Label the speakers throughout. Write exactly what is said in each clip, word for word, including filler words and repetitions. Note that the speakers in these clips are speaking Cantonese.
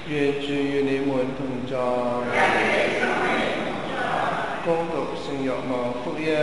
Speaker 1: 願主與你們同在。恭讀聖若望福音。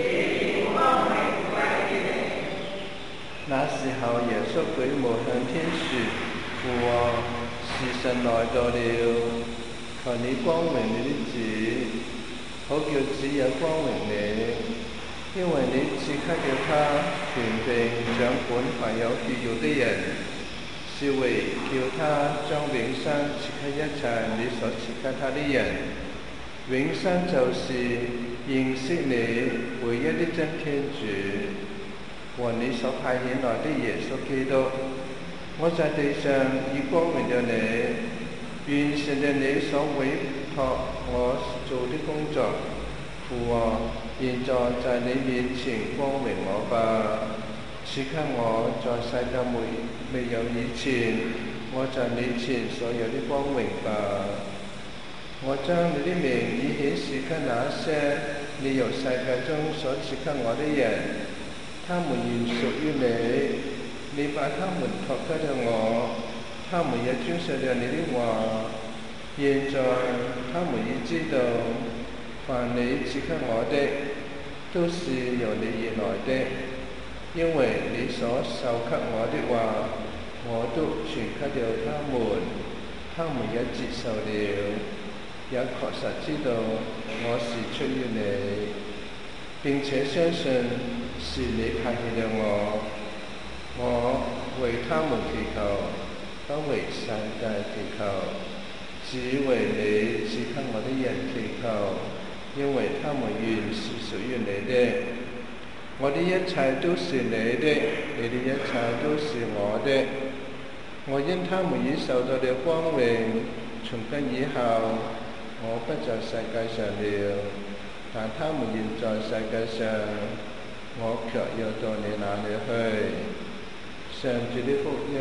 Speaker 1: 那時候，耶穌舉目向天說：父啊，時辰來到了，求你光榮你的子，好叫子也光榮你。因為你賜給了他權柄掌管凡有血肉的人，是為叫他將永生賜給一切你所賜給他的人。永生就是認識你唯一的真天主和你所派遣來的耶穌基督。我在地上已光榮了你，完成了你所委託我做的工作。父啊，現在在你面前光榮我吧，賜給我在世界未未有以前，我在你前所有的光榮吧。我將你的名已顯示給那些你由世界中所賜給我的人，他們原屬於你，你把他們託給了我，他們也遵守了你的話。現在他們已知道，凡你賜給我的，都是由你而來的，因為你所授給我的話，我都傳給了他們，他們也接受了，也確實知道我是出於你，並且相信是你派遣了我。我為他們祈求，不為世界祈求，只為你賜給我的人祈求，因為他們原是屬於你的。我的一切都是你的，你的一切都是我的。我因他們已受到了光榮，從今以後，我不在世界上了，但他們現在世界上，我卻要到你那裏去。上主的福音。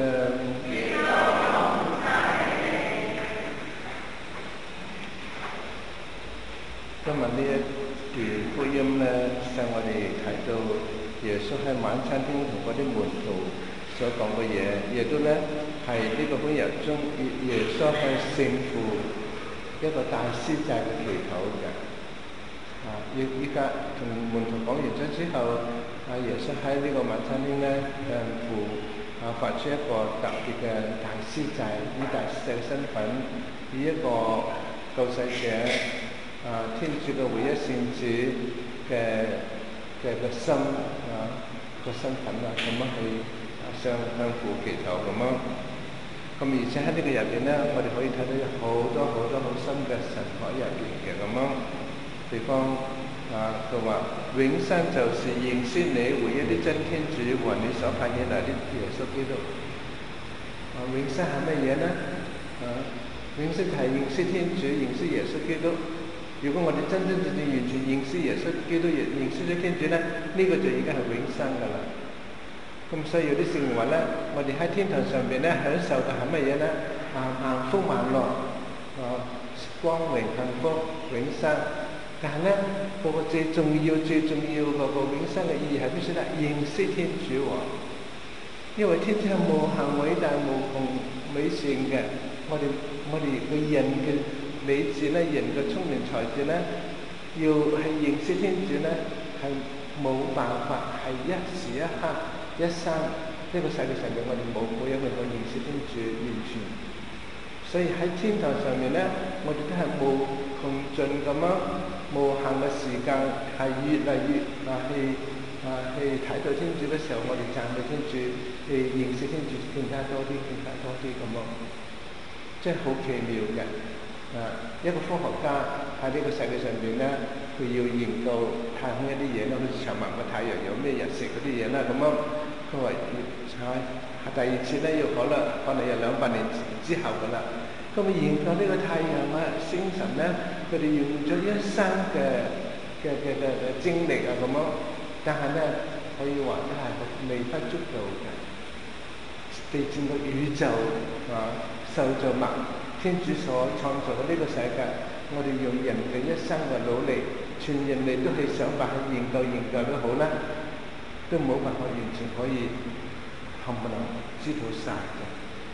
Speaker 1: 今日呢一段福音呢，使我哋睇到耶穌喺晚餐廳同嗰啲門徒所講嘅嘢，亦都咧係呢個本日中耶穌向聖父一個大司祭嘅祈禱嘅。啊，依依家同門徒講完咗之後，啊耶穌喺呢個晚餐廳咧向父啊發出一個特別嘅大司祭，以大司祭嘅身份，以一個救世者。啊！天主嘅唯一聖子嘅嘅個心啊個身份啊，咁樣去向向父祈求咁樣。咁而且喺呢個入邊咧，我哋可以睇到有好多好多好深嘅神學入邊嘅咁樣。地方啊，佢話永生就是認識你唯一的真天主和你所派遣來的耶穌基督。啊，永生係乜嘢咧？啊，永生就係認識天主，認識耶穌基督。如果我哋真真正正完全認識耶穌基督，認識咗天主咧，呢、這個就已經係永生噶啦。咁所以有啲聖人話咧，我哋喺天堂上邊咧享受嘅係乜嘢咧？啊，幸福萬樂，啊，光榮幸福永生。但係咧，個個最重要、最重要嗰個永生嘅意義係必須咧認識天主喎。因為天主係無限偉大、無窮美善嘅，我哋我哋嘅人嘅理智咧，人嘅聰明才智咧，要係認識天主咧，係冇辦法係一時一刻一生呢、這個世界上面，我哋冇冇一個人可以認識天主完全。所以喺天堂上面咧，我哋都係無窮盡咁樣無限嘅時間，係越嚟越啊去啊去睇到天主嘅時候，我哋讚美天主，去認識天主更加多啲，更加多啲咁樣，即係好奇妙嘅。啊！一個科學家喺呢個世界上邊咧，佢要研究太空一啲嘢咧，好似長問個太陽有咩日食嗰啲嘢啦咁樣。佢話係第二次咧，要可能可能有兩百年之後噶啦。咁啊研究呢個太陽啊星辰咧，佢哋用咗一生嘅嘅嘅嘅嘅精力啊咁樣，但係咧可以話都係微不足道嘅。地戰個宇宙啊，受造物。天主所創造嘅呢個世界，我哋用人嘅一生嘅努力，全人類都去想辦法研究研究都好啦，都冇辦法完全可以冚唪唥知道晒嘅。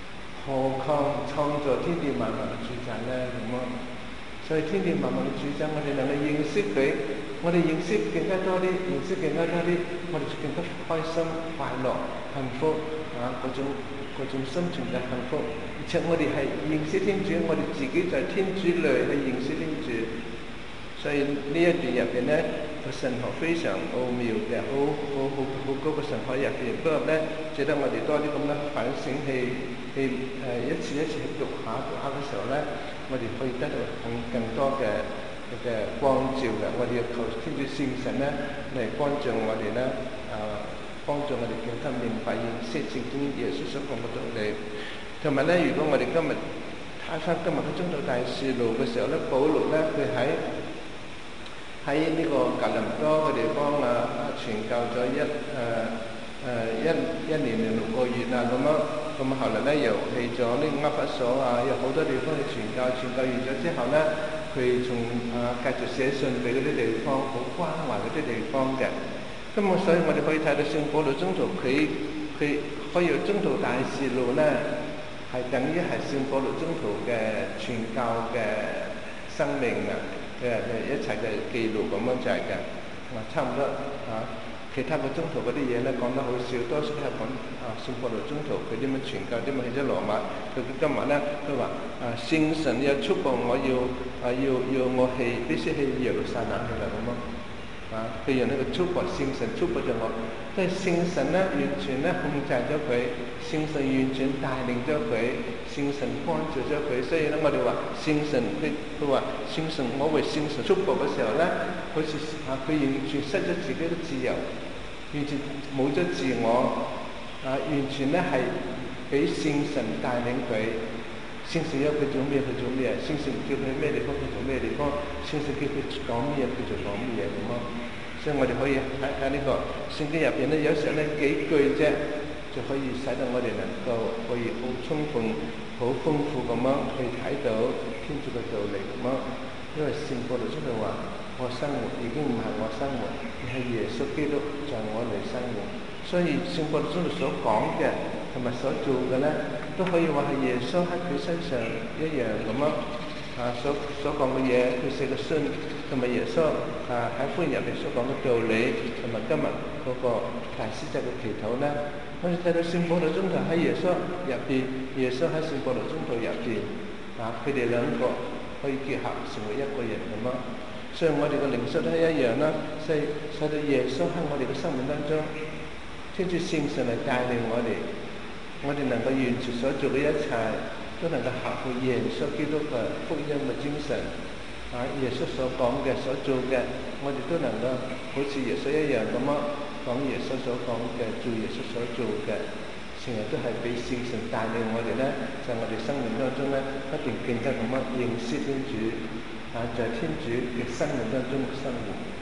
Speaker 1: 何況創造天地萬物嘅主宰咧咁啊！所以天地萬物嘅主宰，我哋能夠認識佢，我哋認識更加多啲，認識更加多啲，我哋就更加開心、快樂、幸福啊！嗰種嗰種心情嘅幸福，而且我哋係認識天主，我哋自己在天主裏去認識天主，所以呢一段入邊咧，個神學非常奧妙嘅，好好好好高嘅神學入邊。不過咧，值得我哋多啲咁樣反省去去誒、呃、一次一次去讀下讀下嘅時候咧，我哋可以得到更更多嘅嘅光照嘅。我哋要求天主聖神咧嚟幫助我哋咧，誒、呃、幫助我哋更加明白認識聖經耶穌所講嘅道理。同埋咧，如果我哋今日睇翻今日嘅宗徒大事錄嘅時候咧，保祿咧佢喺喺呢個格林多嘅地方啊，傳教咗一誒誒、呃、一一年零六個月啊咁樣，咁後來咧又去咗呢個厄弗所啊，有好多地方去傳教，傳教完咗之後咧，佢從啊繼續寫信俾嗰啲地方，好關懷嗰啲地方嘅。咁我所以我哋可以睇到聖保祿宗徒佢佢可以有宗徒大事錄咧，係等於係聖保祿宗徒嘅傳教嘅生命啊！嘅嘅一齊嘅記錄咁樣就係嘅，啊差唔多啊，其他嘅宗徒嗰啲嘢咧講得好少，多數都係講啊聖保祿宗徒佢點樣傳教，點樣去咗羅馬。佢今日咧都話啊聖神要束縛我要啊要要我去必須去耶路撒冷去啦咁咯，啊佢用呢個束縛聖神束縛咗我，即係聖神咧完全咧控制咗佢，聖神完全帶領咗佢。聖神幫助咗佢，所以咧我哋話聖神佢佢話聖神，我為聖神束縛嘅時候咧，好似啊佢完全失咗自己嘅自由，完全冇咗自我，啊完全咧係俾聖神帶領佢，聖神要佢做咩佢做咩，聖神叫佢咩地方佢做咩地方，聖神叫佢講咩佢就講咩嘢咁咯。所以我哋可以睇睇呢個聖經入邊咧，有時候咧幾句啫，就可以使到我哋能夠可以好充分、好豐富咁樣去睇到天主嘅道理咁樣。因為聖保祿真係話：我生活已經唔係我生活，而係耶穌基督在我裏生活。所以聖保祿真係所講嘅同埋所做嘅咧，都可以話係耶穌喺佢身上一樣咁樣啊！所所講嘅嘢，佢寫嘅信同埋耶穌啊喺福音入邊所講嘅道理，同埋今日嗰個大司祭嘅祈禱咧。我哋睇到聖保祿宗徒喺耶穌入邊，耶穌喺聖保祿宗徒入邊，啊，佢哋兩個可以結合成為一個人咁咯。所以我哋嘅靈修都係一樣啦，所以使到耶穌喺我哋嘅生命當中，天主聖神嚟帶領我哋，我哋能夠完全所做嘅一切，都能夠合乎耶穌基督嘅福音嘅精神。啊，耶穌所講嘅、所做嘅，我哋都能夠好似耶穌一樣咁咯。講耶穌所講嘅，做耶穌所做嘅，成日都係俾聖神帶領我哋咧，在、就是、我哋生命當中咧，不斷更加咁樣認識天主，啊，在、就是、天主嘅生命當中嘅生活。